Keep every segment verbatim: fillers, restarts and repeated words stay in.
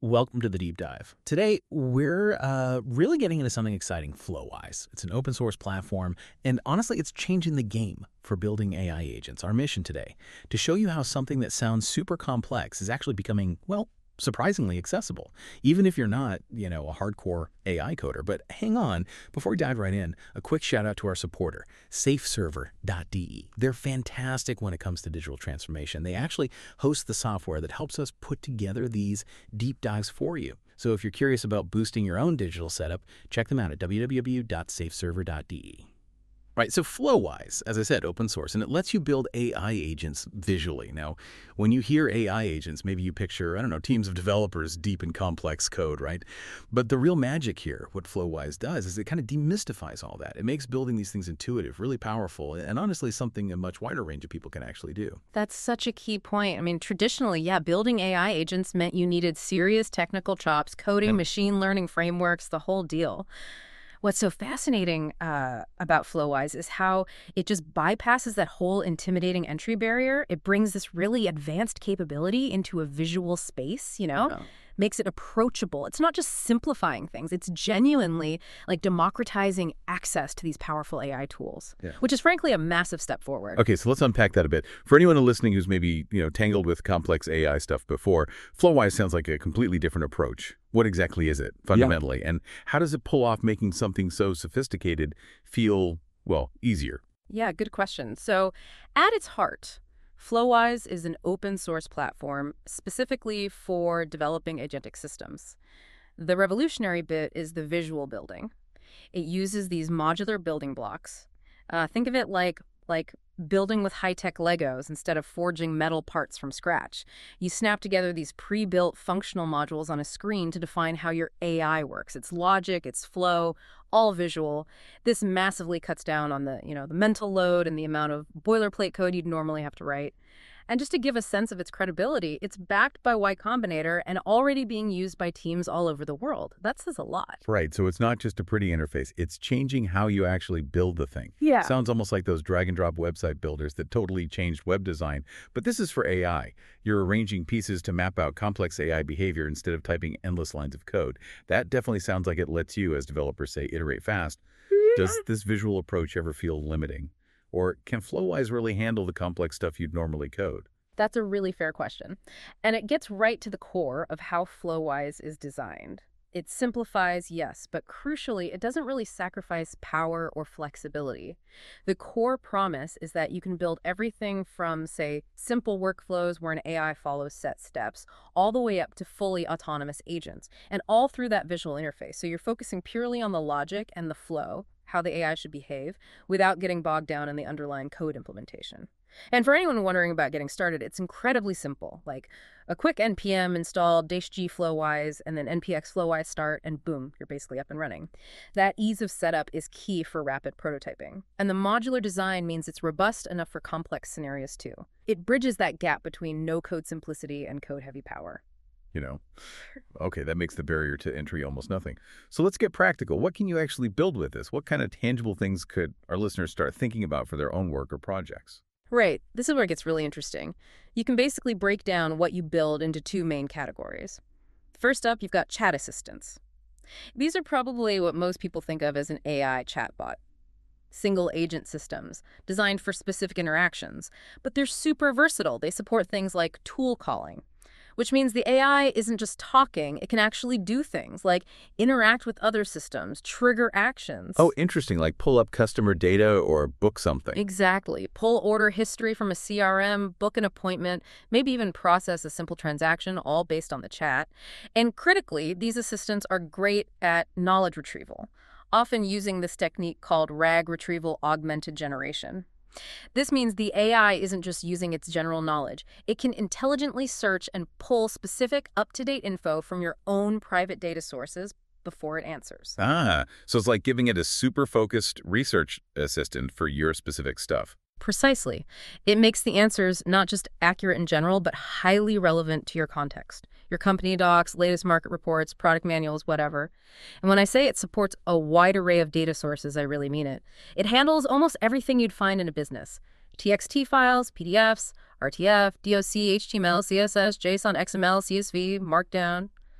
Welcome to the deep dive. Today, we're uh, really getting into something exciting, Flowise. It's an open source platform, and honestly, it's changing the game for building A I agents. Our mission today, to show you how something that sounds super complex is actually becoming, well, surprisingly accessible, even if you're not, you know, a hardcore A I coder. But hang on, before we dive right in, a quick shout out to our supporter, safe server dot d e. They're fantastic when it comes to digital transformation. They actually host the software that helps us put together these deep dives for you. So if you're curious about boosting your own digital setup, check them out at w w w dot safe server dot d e. Right, so Flowise, as I said, open source, and it lets you build A I agents visually. Now, when you hear A I agents, maybe you picture, I don't know, teams of developers deep in complex code, right? But the real magic here, what Flowise does, is it kind of demystifies all that. It makes building these things intuitive, really powerful, and honestly something a much wider range of people can actually do. That's such a key point. I mean, traditionally, yeah, building A I agents meant you needed serious technical chops, coding, Yep. machine learning frameworks, the whole deal. What's so fascinating uh, about Flowise is how it just bypasses that whole intimidating entry barrier. It brings this really advanced capability into a visual space, you know, Yeah. makes it approachable. It's not just simplifying things. It's genuinely like democratizing access to these powerful A I tools, Yeah. which is frankly a massive step forward. Okay, so let's unpack that a bit. For anyone listening who's maybe, you know, tangled with complex A I stuff before, Flowise sounds like a completely different approach. What exactly is it, fundamentally? And how does it pull off making something so sophisticated feel, well, easier? Yeah, good question. So at its heart, Flowise is an open source platform specifically for developing agentic systems. The revolutionary bit is the visual building. It uses these modular building blocks. Uh, think of it like like building with high-tech Legos instead of forging metal parts from scratch. You snap together these pre-built functional modules on a screen to define how your A I works. Its logic, its flow, all visual. This massively cuts down on the, you know, the mental load and the amount of boilerplate code you'd normally have to write. And just to give a sense of its credibility, it's backed by Y Combinator and already being used by teams all over the world. That says a lot. Right, so it's not just a pretty interface. It's changing how you actually build the thing. Yeah. Sounds almost like those drag-and-drop website builders that totally changed web design. But this is for A I. You're arranging pieces to map out complex A I behavior instead of typing endless lines of code. That definitely sounds like it lets you, as developers say, iterate fast. Does this visual approach ever feel limiting? Or can Flowise really handle the complex stuff you'd normally code? That's a really fair question. And it gets right to the core of how Flowise is designed. It simplifies, yes, but crucially, it doesn't really sacrifice power or flexibility. The core promise is that you can build everything from, say, simple workflows where an A I follows set steps, all the way up to fully autonomous agents, and all through that visual interface. So you're focusing purely on the logic and the flow, how the A I should behave, without getting bogged down in the underlying code implementation. And for anyone wondering about getting started, it's incredibly simple. Like a quick N P M install dash-g Flowise and then N P X Flowise start, and boom, you're basically up and running. That ease of setup is key for rapid prototyping. And the modular design means it's robust enough for complex scenarios too. It bridges that gap between no-code simplicity and code-heavy power. You know, okay, that makes the barrier to entry almost nothing. So let's get practical. What can you actually build with this? What kind of tangible things could our listeners start thinking about for their own work or projects? Right. This is where it gets really interesting. You can basically break down what you build into two main categories. First up, you've got chat assistants. These are probably what most people think of as an A I chatbot. Single agent systems designed for specific interactions, but they're super versatile. They support things like tool calling, which means the A I isn't just talking, it can actually do things like interact with other systems, trigger actions. Oh, interesting, like pull up customer data or book something. Exactly. Pull order history from a C R M, book an appointment, maybe even process a simple transaction, all based on the chat. And critically, these assistants are great at knowledge retrieval, often using this technique called RAG retrieval augmented generation. This means the A I isn't just using its general knowledge. It can intelligently search and pull specific up-to-date info from your own private data sources before it answers. Ah, so it's like giving it a super focused research assistant for your specific stuff. Precisely. It makes the answers not just accurate in general, but highly relevant to your context. Your company docs, latest market reports, product manuals, whatever. And when I say it supports a wide array of data sources, I really mean it. It handles almost everything you'd find in a business. T X T files, P D Fs, R T F, D O C, H T M L, C S S, JSON, X M L, C S V, Markdown.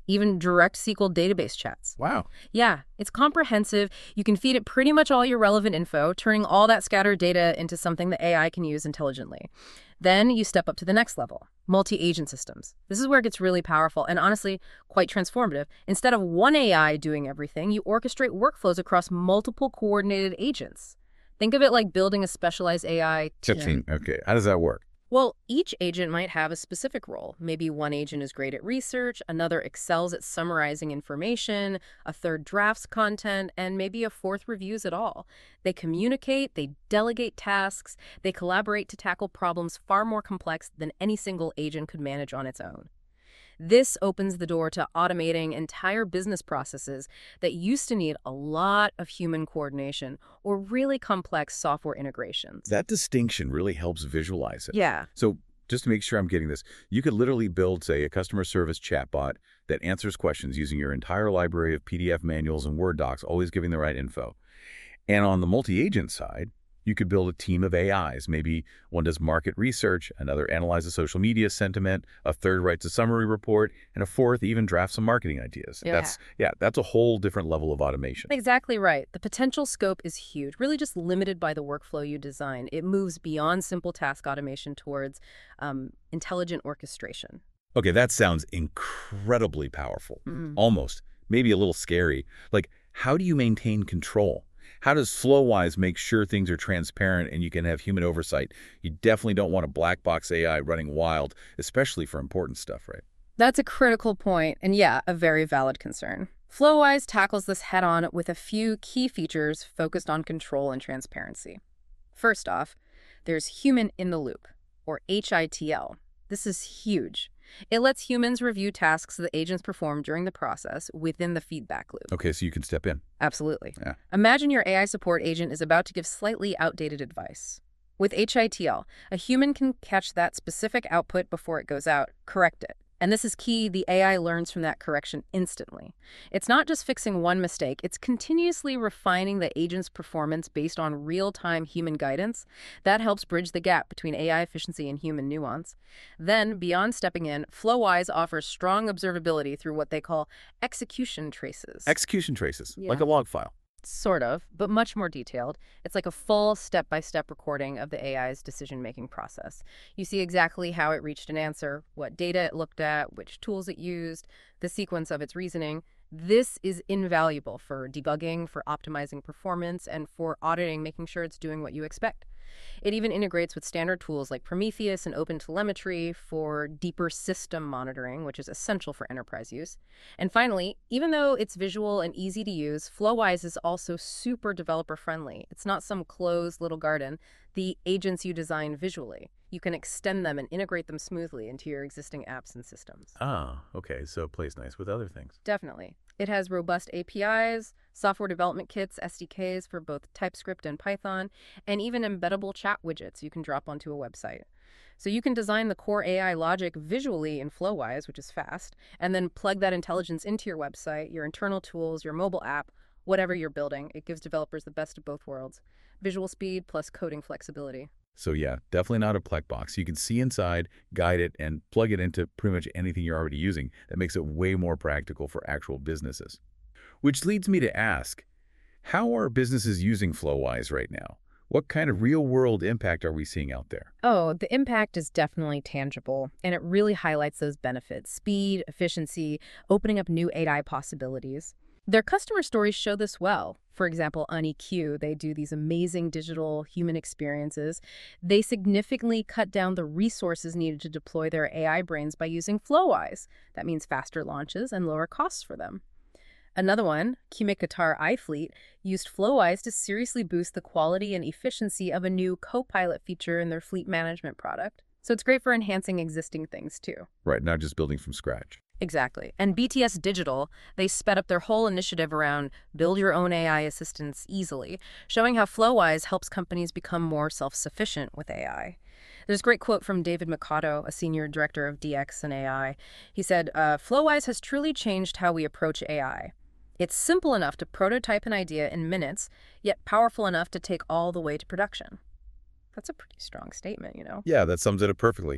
even direct S Q L database chats. Wow. Yeah, it's comprehensive. You can feed it pretty much all your relevant info, turning all that scattered data into something the A I can use intelligently. Then you step up to the next level, multi-agent systems. This is where it gets really powerful and honestly quite transformative. Instead of one A I doing everything, you orchestrate workflows across multiple coordinated agents. Think of it like building a specialized A I team. Okay, how does that work? Well, each agent might have a specific role. Maybe one agent is great at research, another excels at summarizing information, a third drafts content, and maybe a fourth reviews it all. They communicate, they delegate tasks, they collaborate to tackle problems far more complex than any single agent could manage on its own. This opens the door to automating entire business processes that used to need a lot of human coordination or really complex software integrations. That distinction really helps visualize it. Yeah. So just to make sure I'm getting this, you could literally build, say, a customer service chatbot that answers questions using your entire library of P D F manuals and Word docs, always giving the right info. And on the multi-agent side, you could build a team of A Is. Maybe one does market research, another analyzes social media sentiment, a third writes a summary report, and a fourth even drafts some marketing ideas. Yeah. That's yeah, that's a whole different level of automation. Exactly right. The potential scope is huge, really just limited by the workflow you design. It moves beyond simple task automation towards um, intelligent orchestration. Okay, that sounds incredibly powerful. Mm-hmm. Almost, maybe a little scary. Like, how do you maintain control? How does Flowise make sure things are transparent and you can have human oversight? You definitely don't want a black box A I running wild, especially for important stuff, right? That's a critical point, and yeah, a very valid concern. Flowise tackles this head-on with a few key features focused on control and transparency. First off, there's human in the loop, or H I T L. This is huge. It lets humans review tasks that agents perform during the process within the feedback loop. Okay, so you can step in. Absolutely. Yeah. Imagine your A I support agent is about to give slightly outdated advice. With H I T L, a human can catch that specific output before it goes out, correct it. And this is key, the A I learns from that correction instantly. It's not just fixing one mistake, it's continuously refining the agent's performance based on real-time human guidance. That helps bridge the gap between A I efficiency and human nuance. Then, beyond stepping in, Flowise offers strong observability through what they call execution traces. Execution traces, Yeah. like a log file. Sort of, but much more detailed. It's like a full step-by-step recording of the A I's decision-making process. You see exactly how it reached an answer, what data it looked at, which tools it used, the sequence of its reasoning. This is invaluable for debugging, for optimizing performance, and for auditing, making sure it's doing what you expect. It even integrates with standard tools like Prometheus and OpenTelemetry for deeper system monitoring, which is essential for enterprise use. And finally, even though it's visual and easy to use, Flowise is also super developer-friendly. It's not some closed little garden. The agents you design visually, you can extend them and integrate them smoothly into your existing apps and systems. Ah, okay, so it plays nice with other things. Definitely. It has robust A P Is, software development kits, S D Ks for both TypeScript and Python, and even embeddable chat widgets you can drop onto a website. So you can design the core A I logic visually in Flowise, which is fast, and then plug that intelligence into your website, your internal tools, your mobile app, whatever you're building. It gives developers the best of both worlds. Visual speed plus coding flexibility. So yeah, definitely not a black box. You can see inside, guide it, and plug it into pretty much anything you're already using. That makes it way more practical for actual businesses. Which leads me to ask, how are businesses using Flowise right now? What kind of real-world impact are we seeing out there? Oh, the impact is definitely tangible, and it really highlights those benefits: speed, efficiency, opening up new A I possibilities. Their customer stories show this well. For example, on E Q, they do these amazing digital human experiences. They significantly cut down the resources needed to deploy their A I brains by using Flowise. That means faster launches and lower costs for them. Another one, Cumic Qatar iFleet, used Flowise to seriously boost the quality and efficiency of a new Copilot feature in their fleet management product. So it's great for enhancing existing things too. Right, not just building from scratch. Exactly. And B T S Digital, they sped up their whole initiative around build your own A I assistants easily, showing how Flowise helps companies become more self-sufficient with A I. There's a great quote from David Mikado, a senior director of D X and A I. He said, uh, Flowise has truly changed how we approach A I. It's simple enough to prototype an idea in minutes, yet powerful enough to take all the way to production. That's a pretty strong statement, you know? Yeah, that sums it up perfectly.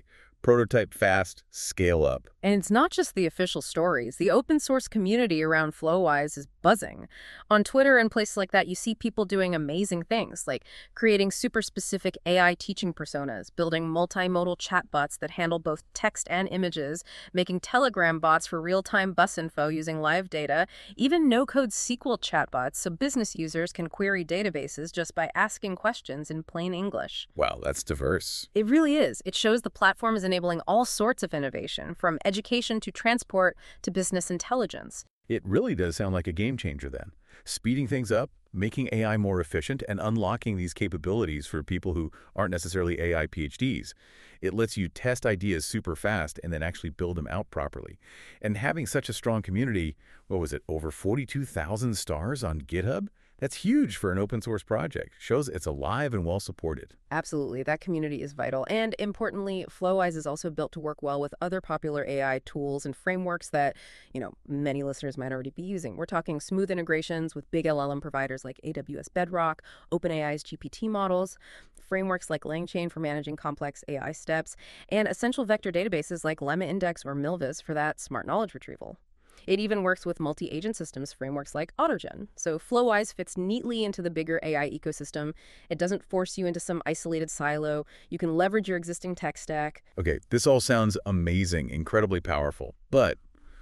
Prototype fast, scale up. And it's not just the official stories. The open source community around Flowise is buzzing. On Twitter and places like that, you see people doing amazing things, like creating super specific A I teaching personas, building multimodal chatbots that handle both text and images, making Telegram bots for real-time bus info using live data, even no-code S Q L chatbots so business users can query databases just by asking questions in plain English. Wow, that's diverse. It really is. It shows the platform is enabling all sorts of innovation, from education to transport to business intelligence. It really does sound like a game changer then. Speeding things up, making A I more efficient, and unlocking these capabilities for people who aren't necessarily A I P H Ds. It lets you test ideas super fast and then actually build them out properly. And having such a strong community, what was it, over forty-two thousand stars on GitHub? That's huge for an open source project. Shows it's alive and well supported. Absolutely. That community is vital. And importantly, Flowise is also built to work well with other popular A I tools and frameworks that, you know, many listeners might already be using. We're talking smooth integrations with big L L M providers like A W S Bedrock, OpenAI's G P T models, frameworks like LangChain for managing complex A I steps, and essential vector databases like LemmaIndex or Milvus for that smart knowledge retrieval. It even works with multi-agent systems frameworks like Autogen. So Flowise fits neatly into the bigger A I ecosystem. It doesn't force you into some isolated silo. You can leverage your existing tech stack. Okay, this all sounds amazing, incredibly powerful. But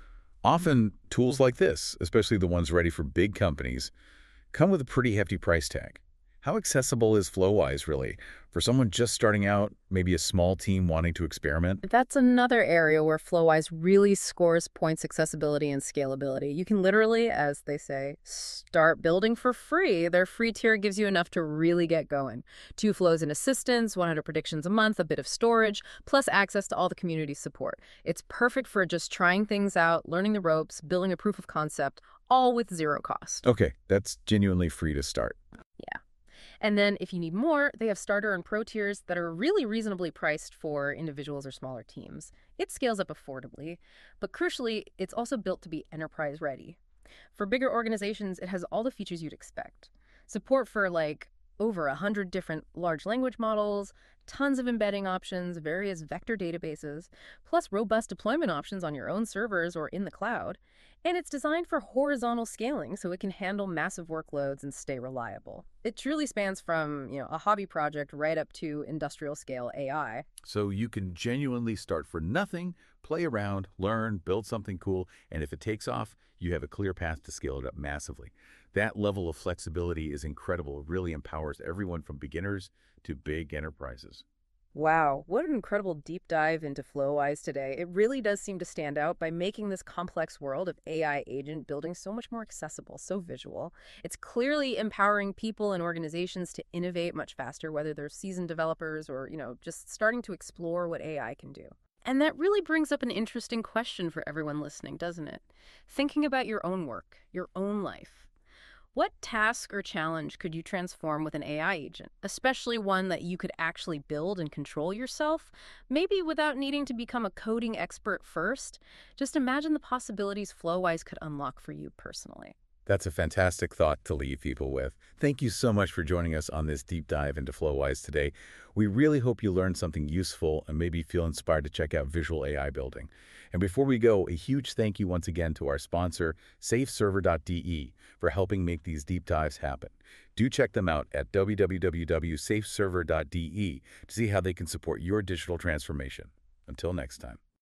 often tools like this, especially the ones ready for big companies, come with a pretty hefty price tag. How accessible is Flowise really for someone just starting out, maybe a small team wanting to experiment? That's another area where Flowise really scores points accessibility and scalability. You can literally, as they say, start building for free. Their free tier gives you enough to really get going. Two flows and assistance, one hundred predictions a month, a bit of storage, plus access to all the community support. It's perfect for just trying things out, learning the ropes, building a proof of concept, all with zero cost. Okay, that's genuinely free to start. Yeah. And then if you need more, they have starter and pro tiers that are really reasonably priced for individuals or smaller teams. It scales up affordably, but crucially, it's also built to be enterprise ready. For bigger organizations, it has all the features you'd expect. Support for like over a hundred different large language models, tons of embedding options, various vector databases, plus robust deployment options on your own servers or in the cloud. And it's designed for horizontal scaling so it can handle massive workloads and stay reliable. It truly spans from, you know, a hobby project right up to industrial scale A I. So you can genuinely start for nothing, play around, learn, build something cool, and if it takes off, you have a clear path to scale it up massively. That level of flexibility is incredible. It really empowers everyone from beginners to big enterprises. Wow, what an incredible deep dive into Flowise today. It really does seem to stand out by making this complex world of A I agent building so much more accessible, so visual. It's clearly empowering people and organizations to innovate much faster, whether they're seasoned developers or, you know, just starting to explore what A I can do. And that really brings up an interesting question for everyone listening, doesn't it? Thinking about your own work, your own life. What task or challenge could you transform with an A I agent, especially one that you could actually build and control yourself, maybe without needing to become a coding expert first? Just imagine the possibilities Flowise could unlock for you personally. That's a fantastic thought to leave people with. Thank you so much for joining us on this deep dive into Flowise today. We really hope you learned something useful and maybe feel inspired to check out visual A I building. And before we go, a huge thank you once again to our sponsor, safe server dot D E, for helping make these deep dives happen. Do check them out at w w w dot safe server dot D E to see how they can support your digital transformation. Until next time.